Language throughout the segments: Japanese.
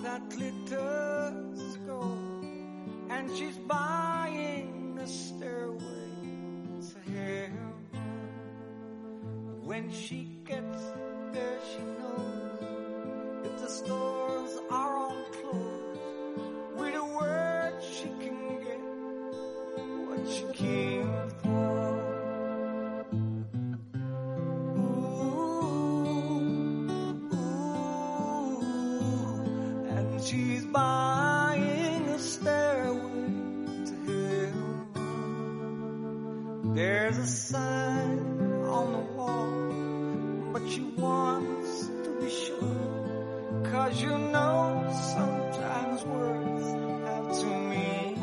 that glitters gold, and she's buying a stairway to heaven. When she gets there, she knows if the stores are all closed, with a word she can get what she came for. She's buying a stairway to heaven. There's a sign on the wall, but she wants to be sure, 'cause you know sometimes words have to mean.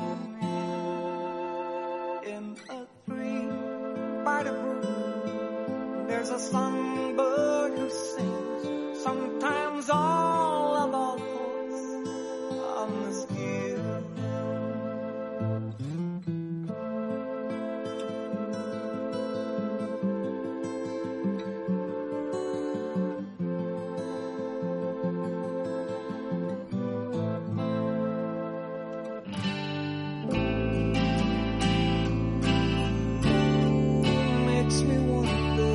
In a tree by the brook, there's a songbird who sings. Sometimes all of our on this hill. Makes me wonder.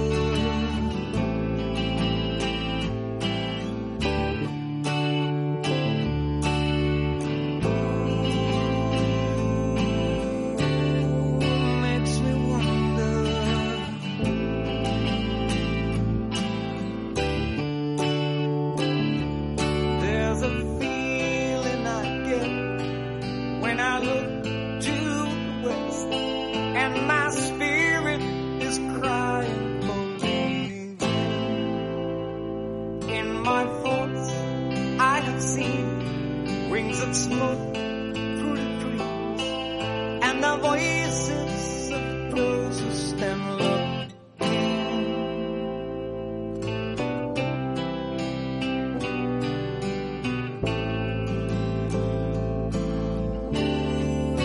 Smoke through the trees, and the voices of those who stand looking.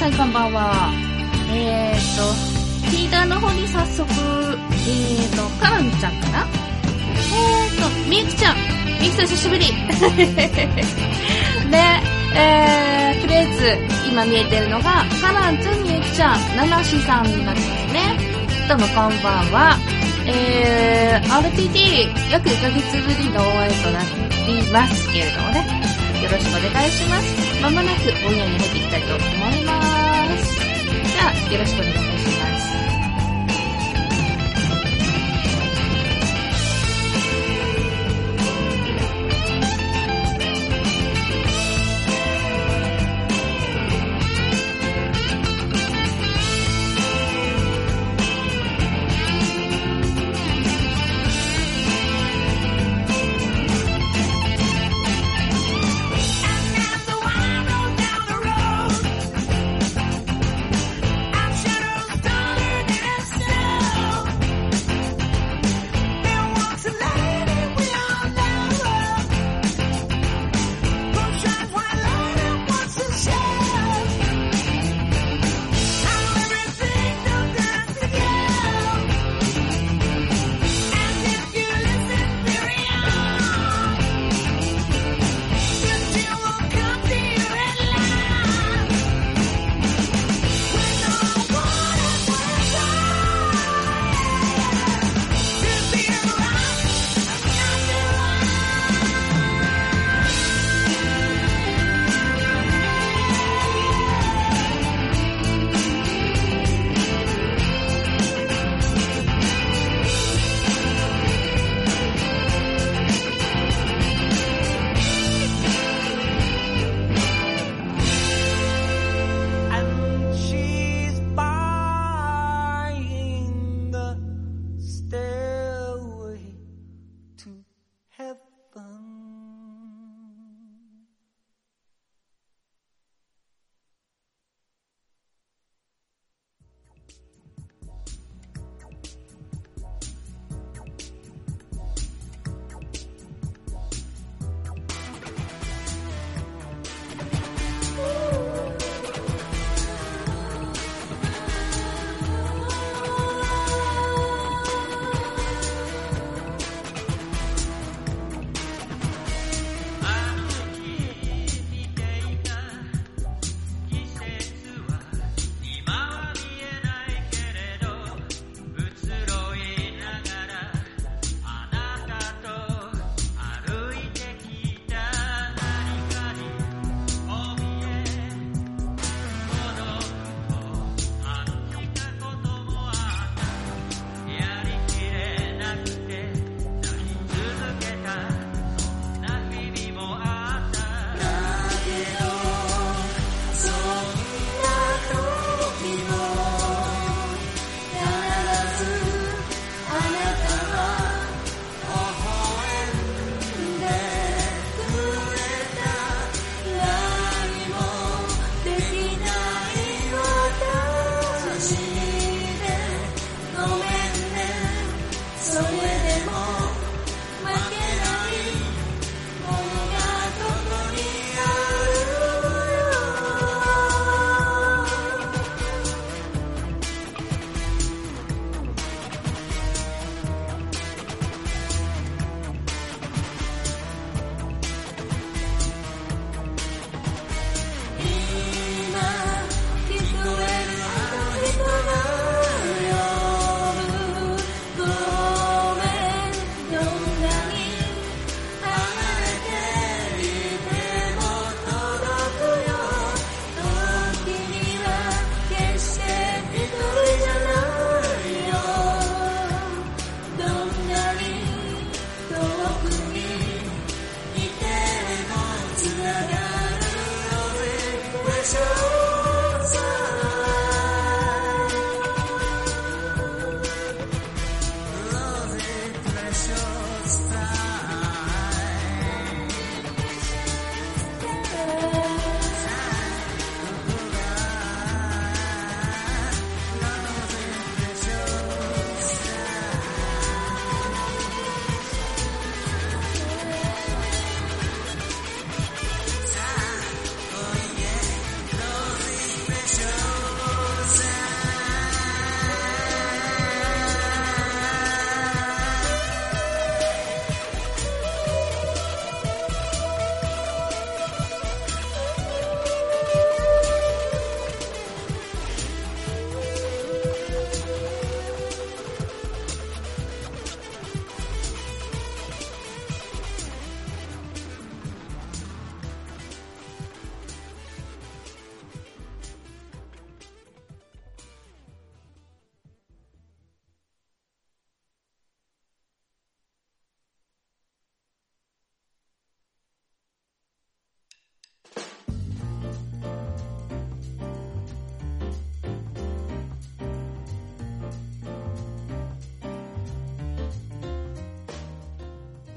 さんこんばんは。リーダーの方に早速、カランちゃんかな。みゆきちゃん久しぶり。で、とりあえず、今見えてるのが、カランちゃん、みゆきちゃん、ナナシさんになりますね。どうもこんばんは。RTT、約1ヶ月ぶりの応援となりますけれどもね。よろしくお願いします。まもなくオンエアに入っていきたいと思います。じゃあ、よろしくお願いします。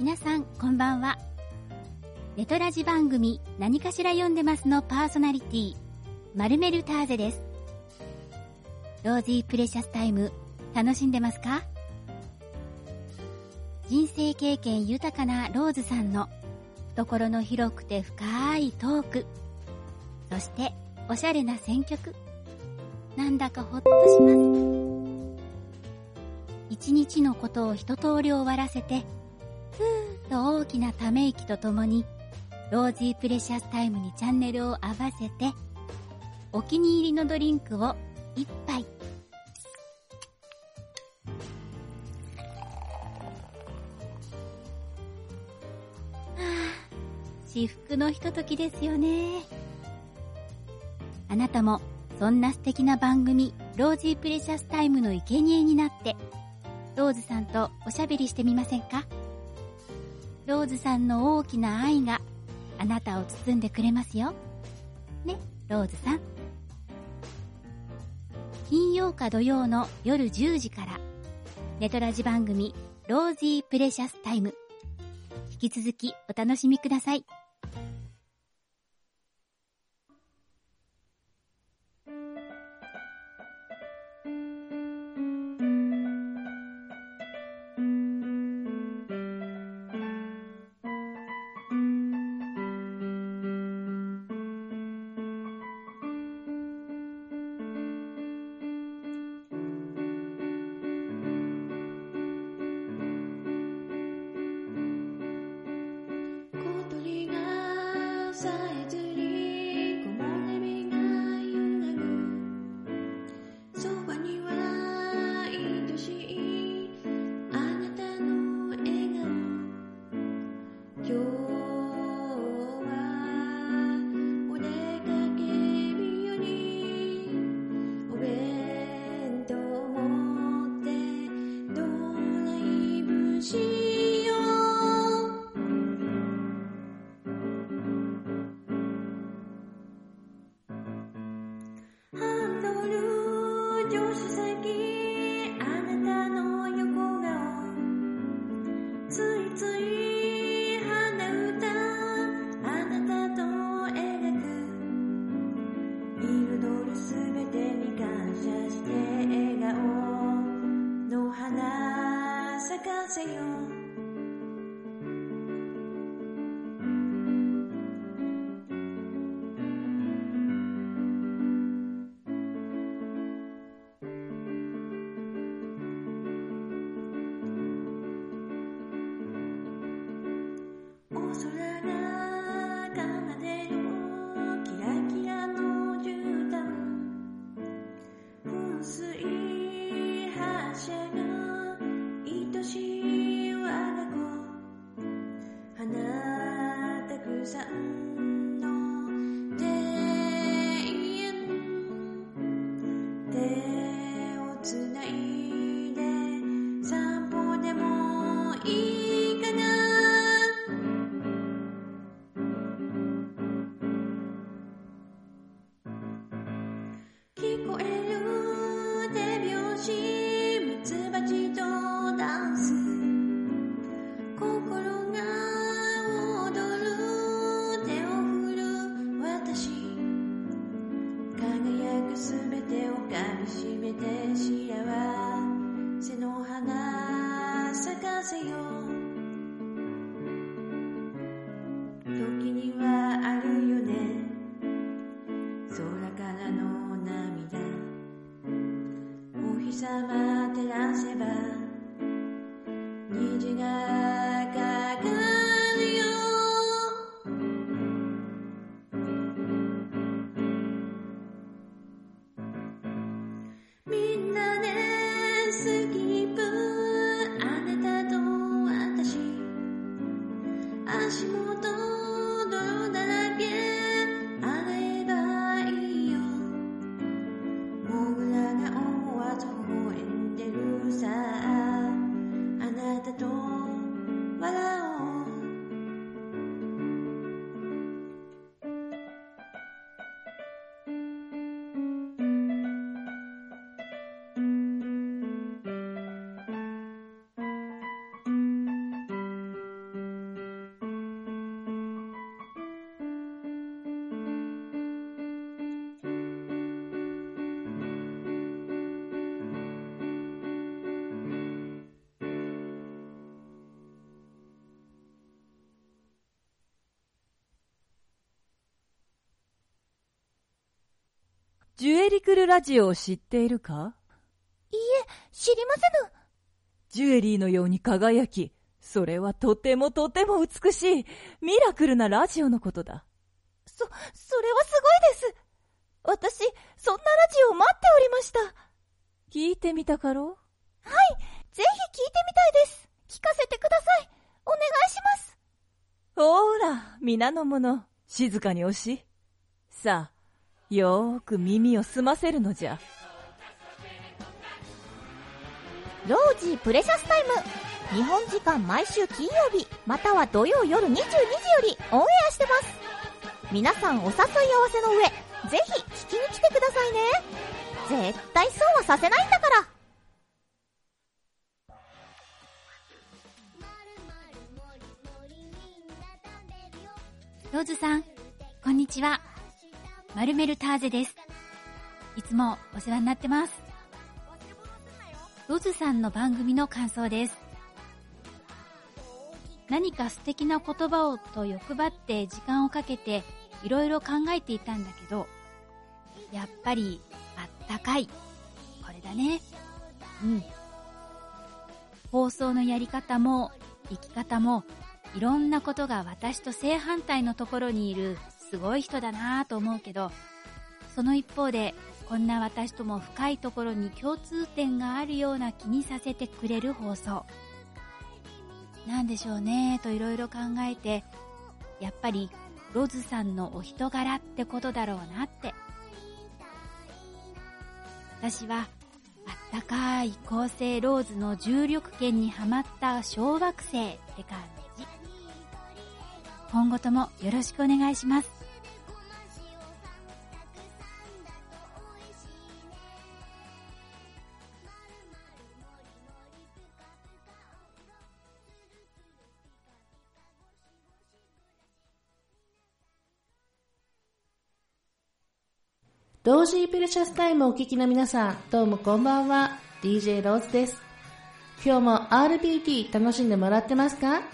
皆さんこんばんは。ネトラジ番組何かしら読んでますのパーソナリティマルメルターゼです。ロージープレシャスタイム楽しんでますか？人生経験豊かなローズさんの懐の広くて深いトーク、そしておしゃれな選曲、なんだかほっとします。一日のことを一通り終わらせて、ふーっと大きなため息とともにロージープレシャスタイムにチャンネルを合わせて、お気に入りのドリンクを一杯。至福のひとときですよね。あなたもそんな素敵な番組ロージープレシャスタイムの生贄になってローズさんとおしゃべりしてみませんか？ローズさんの大きな愛があなたを包んでくれますよね、ローズさん。金曜か土曜の夜10時からネトラジ番組ロージープレシャスタイム、引き続きお楽しみください。 ジュエリクルラジオを知っているか？ いいえ、知りませぬ。 ジュエリーのように輝き、それはとてもとても美しいミラクルなラジオのことだ。 それはすごいです。私、そんなラジオを待っておりました。 聞いてみたかろう？ はい、ぜひ聞いてみたいです。聞かせてください。お願いします。 ほーら、皆の者、静かにおし。さあ、よーく耳を澄ませるのじゃ。 ロージープレシャスタイム。日本時間毎週金曜日、または土曜夜22時よりオンエアしてます。皆さんお誘い合わせの上、ぜひ聞きに来てくださいね。絶対そうはさせないんだから。ローズさん、こんにちは。マルメルターゼです。いつもお世話になってます。ローズさんの番組の感想です。何か素敵な言葉をと欲張って時間をかけていろいろ考えていたんだけど、やっぱりあったかい、これだね。放送のやり方も生き方もいろんなことが私と正反対のところにいるすごい人だなぁと思うけど、その一方でこんな私とも深いところに共通点があるような気にさせてくれる放送なんでしょうねといろいろ考えて、やっぱりロズさんのお人柄ってことだろうなって。私はあったかい恒星ローズの重力圏にはまった小惑星って感じ。今後ともよろしくお願いします。 ロージープレシャスタイムをお聞きの皆さん、どうもこんばんは。DJ ローズです。今日も RBT 楽しんでもらってますか？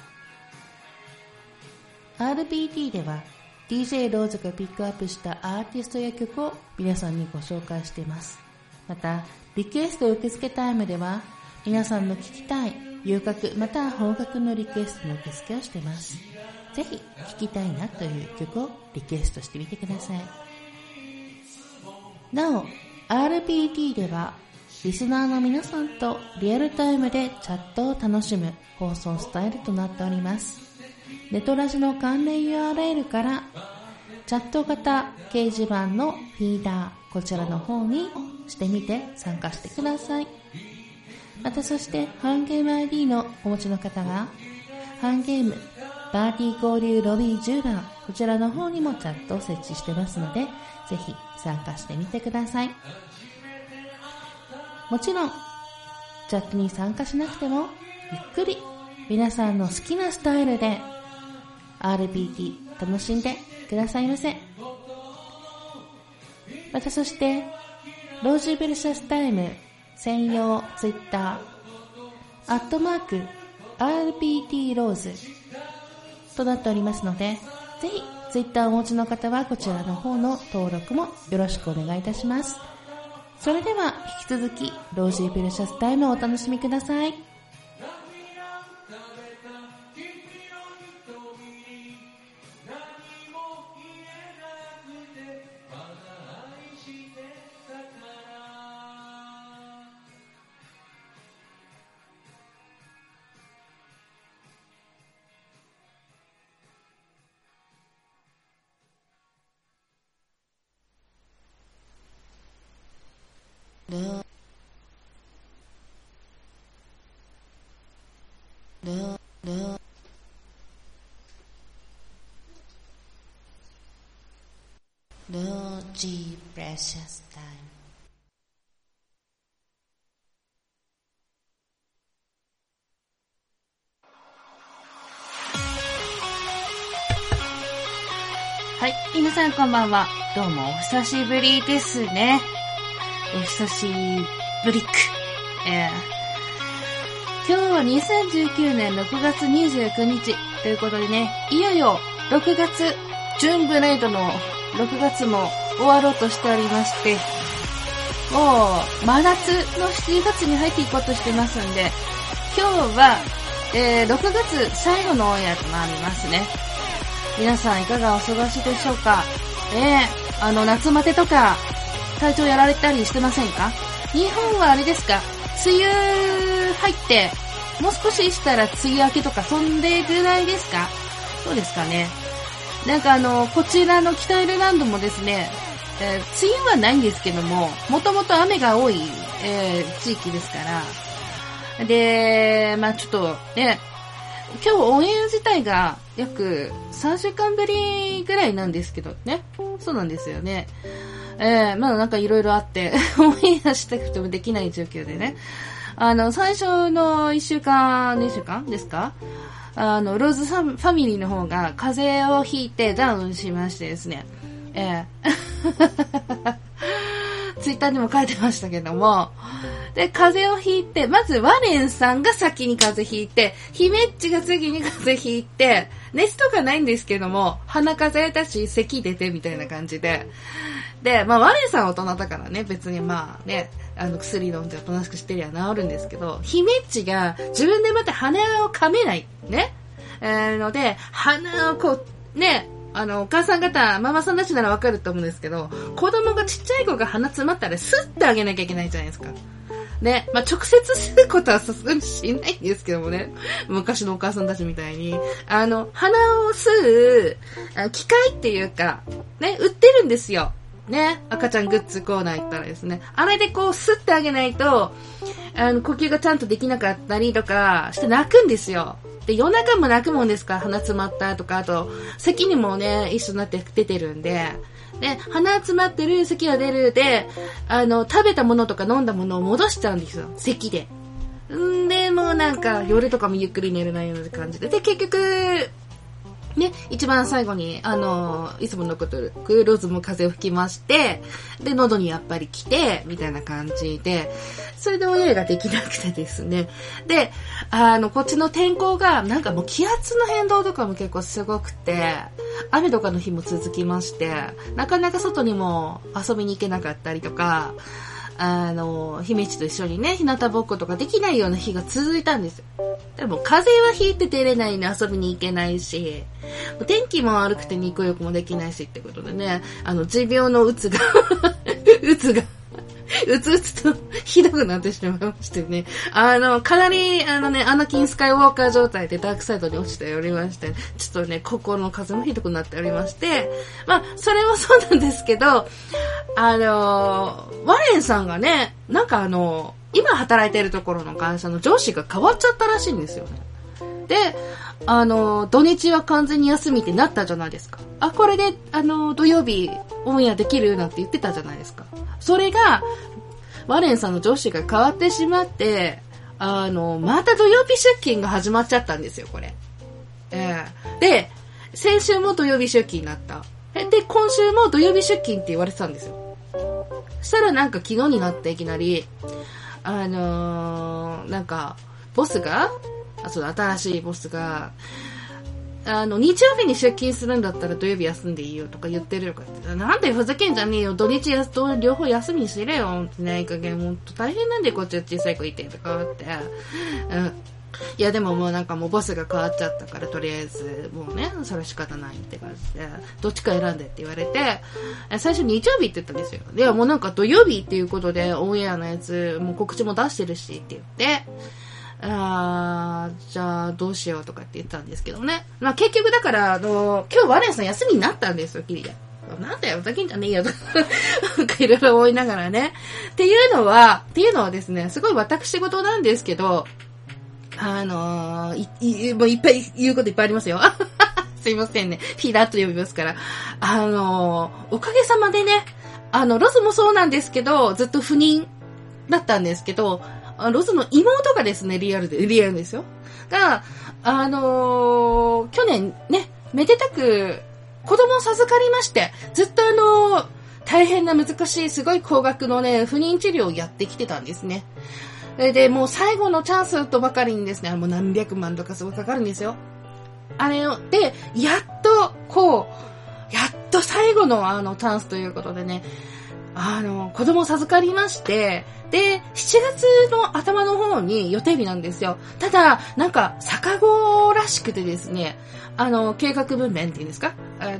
RBT では DJ ローズがピックアップしたアーティストや曲を皆さんにご紹介しています。また、リクエスト受付タイムでは皆さんの聴きたい洋楽または邦楽のリクエストの受付をしています。ぜひ聴きたいなという曲をリクエストしてみてください。なお、RBT ではリスナーの皆さんとリアルタイムでチャットを楽しむ放送スタイルとなっております。ネトラジの関連 URL からチャット型掲示板のフィーダー、こちらの方にしてみて参加してください。またそしてハンゲーム ID のお持ちの方がハンゲームパーティー交流ロビー10番、こちらの方にもチャットを設置してますので、ぜひ参加してみてください。もちろんチャットに参加しなくてもゆっくり皆さんの好きなスタイルで RBT 楽しんでくださいませ。またそしてロージープレシャスタイム専用ツイッター@RBT ローズとなっておりますので、ぜひツイッターをお持ちの方はこちらの方の登録もよろしくお願いいたします。それでは引き続きロージープレシャスタイムをお楽しみください。ロージープレシャスタイム。 はい、皆さんこんばんは。どうもお久しぶりですね。お久しぶりく。今日は2019年6月29日ということでね、いよいよ6月、ジューンブレイドの6月も終終わろうとしておりまして、もう真夏の7月に入っていこうとしてますんで、今日は、6月最後のオンエアとなりますね。皆さんいかがお過ごしでしょうか。夏バテとか体調やられたりしてませんか？日本はあれですか、梅雨入ってもう少ししたら梅雨明けとかそんでぐらいですか？そうですかね。なんかこちらの北アイルランドもですね、梅雨はないんですけども、もともと雨が多い、地域ですから。で、ちょっとね、今日オンエア自体が約3週間ぶりぐらいなんですけどね。そうなんですよね。なんかいろいろあって、オンエアしたくてもできない状況でね。最初の1週間、2週間ですか？ローズファミリーの方が風邪をひいてダウンしましてですね。ツイッターにも書いてましたけども。で、風邪をひいて、まずワレンさんが先に風邪ひいて、ヒメッチが次に風邪ひいて、熱とかないんですけども、鼻風邪だし、咳出てみたいな感じで。で、ワレンさんは大人だからね、別に薬飲んでおとなしくしてりゃ治るんですけど、ヒメッチが自分でまた鼻を噛めない。ね。ので、鼻をこう、ね、お母さん方、ママさんたちならわかると思うんですけど、子供がちっちゃい子が鼻詰まったらスッてあげなきゃいけないじゃないですか。ね。直接吸うことはさすがにしないんですけどもね。昔のお母さんたちみたいに。鼻を吸う、機械っていうか、ね、売ってるんですよ。ね。赤ちゃんグッズコーナー行ったらですね。あれでこう、吸ってあげないと、呼吸がちゃんとできなかったりとかして泣くんですよ。で、夜中も泣くもんですから、鼻詰まったとか、あと、咳にもね、一緒になって出てるんで、で、鼻詰まってる、咳が出るで、食べたものとか飲んだものを戻しちゃうんですよ。咳で。で、もうなんか、夜とかもゆっくり寝れないような感じで。で、結局、ね、一番最後に、いつものことローズも風邪を吹きまして、で、喉にやっぱり来て、みたいな感じで、それでオンエアができなくてですね。で、こっちの天候が、なんかもう気圧の変動とかも結構すごくて、雨とかの日も続きまして、なかなか外にも遊びに行けなかったりとか、姫路と一緒にね、日向ぼっことかできないような日が続いたんですよ。でも、風邪はひいて出れないの遊びに行けないし、天気も悪くて肉浴もできないしってことでね、持病のうつが、うつとひどくなってしまいましてね。かなり、アナキンスカイウォーカー状態でダークサイドに落ちておりまして、ちょっとね、心の風もひどくなっておりまして、それもそうなんですけど、ワレンさんがね、なんか今働いてるところの会社の上司が変わっちゃったらしいんですよね。で、土日は完全に休みってなったじゃないですか。これで、土曜日オンエアできるなんて言ってたじゃないですか。それが、ワレンさんの上司が変わってしまって、また土曜日出勤が始まっちゃったんですよ、これ。で、先週も土曜日出勤になった。で、今週も土曜日出勤って言われてたんですよ。そしたらなんか昨日になっていきなり、なんか、ボスが、新しいボスが、日曜日に出勤するんだったら土曜日休んでいいよとか言ってるとかって、なんでふざけんじゃねえよ、土日両方休みにしれよってね、いい加減もう大変なんでこっちは小さい子いてとかって、いやでももうなんかもうボスが変わっちゃったからとりあえずもうね、それは仕方ないって感じで、どっちか選んでって言われて、最初日曜日って言ったんですよ。でもうなんか土曜日っていうことでオンエアのやつもう告知も出してるしって言って、じゃあどうしようとかって言ったんですけどね。結局だから今日ワレンさん休みになったんですよ、キリが。なんだよ、ふざけんじゃねえよとかなんかいろいろ思いながらね。っていうのはですね、すごい私事なんですけど、もういっぱい言うこといっぱいありますよ。すいませんね。ピーラーと呼びますから。おかげさまでね、ロスもそうなんですけど、ずっと不妊だったんですけど、ロスの妹がですね、リアルですよ。が、去年ね、めでたく子供を授かりまして、ずっと大変な難しい、すごい高額のね、不妊治療をやってきてたんですね。で、もう最後のチャンスとばかりにですね、もう何百万とかすごいかかるんですよ。で、やっと最後のチャンスということでね、子供を授かりまして、で、7月の頭の方に予定日なんですよ。ただ、なんか、逆子らしくてですね、計画分娩っていうんですか？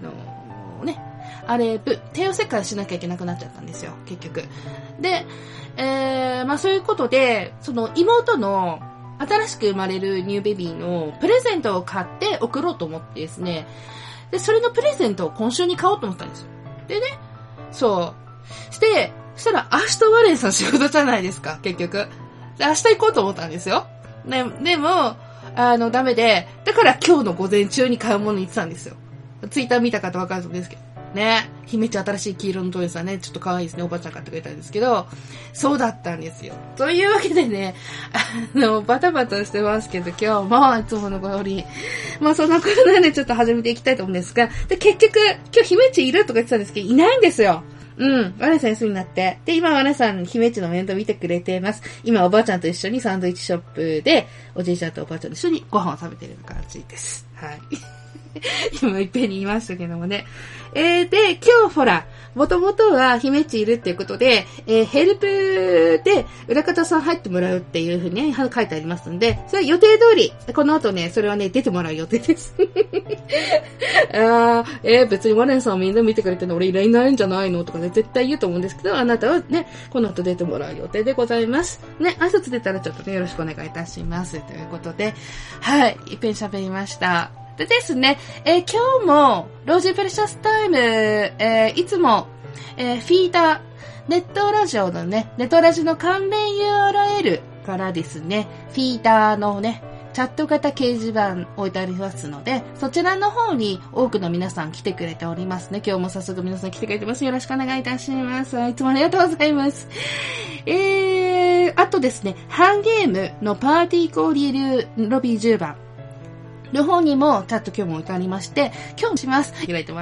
帝王切開しなきゃいけなくなっちゃったんですよ、結局。で、そういうことで、その妹の新しく生まれるニューベビーのプレゼントを買って送ろうと思ってですね、で、それのプレゼントを今週に買おうと思ったんですよ。でね、そしたら明日ワレンさん仕事じゃないですか、結局。で、明日行こうと思ったんですよ。でも、ダメで、だから今日の午前中に買うものに行ってたんですよ。ツイッター見た方わかると思うんですけど。ね、姫ちゃん新しい黄色のトイレさんね、ちょっと可愛いですね、おばちゃん買ってくれたんですけど、そうだったんですよ。というわけでね、バタバタしてますけど、今日もいつもの通り、そんなことなんでちょっと始めていきたいと思うんですが、で、結局、今日姫ちいるとか言ってたんですけど、いないんですよ。ワレさん休みになって。で、今ワレさん、姫ちの面倒見てくれています。今おばあちゃんと一緒にサンドイッチショップで、おじいちゃんとおばあちゃんと一緒にご飯を食べてる感じです。はい。今いっぺんに言いましたけどもね。で、今日ほら、もともとは姫ちいるっていうことで、ヘルプで裏方さん入ってもらうっていうふうにね、書いてありますんで、それ予定通り、この後ね、それはね、出てもらう予定です。別にワレンさんみんな見てくれてるの俺いないんじゃないのとかね、絶対言うと思うんですけど、あなたはね、この後出てもらう予定でございます。ね、挨拶出たらちょっとね、よろしくお願いいたします。ということで、はい、いっぺん喋りました。でですね、今日も、ロージープレシャスタイム、いつも、フィーダー、ネットラジオのね、ネットラジの関連 URL からですね、フィーダーのね、チャット型掲示板置いてありますので、そちらの方に多くの皆さん来てくれておりますね。今日も早速皆さん来てくれてます。よろしくお願いいたします。いつもありがとうございます。あとですね、ハンゲームのパーティー交流ロビー10番の方にもチャット今日も置いてありまして、今日もします。開いてます。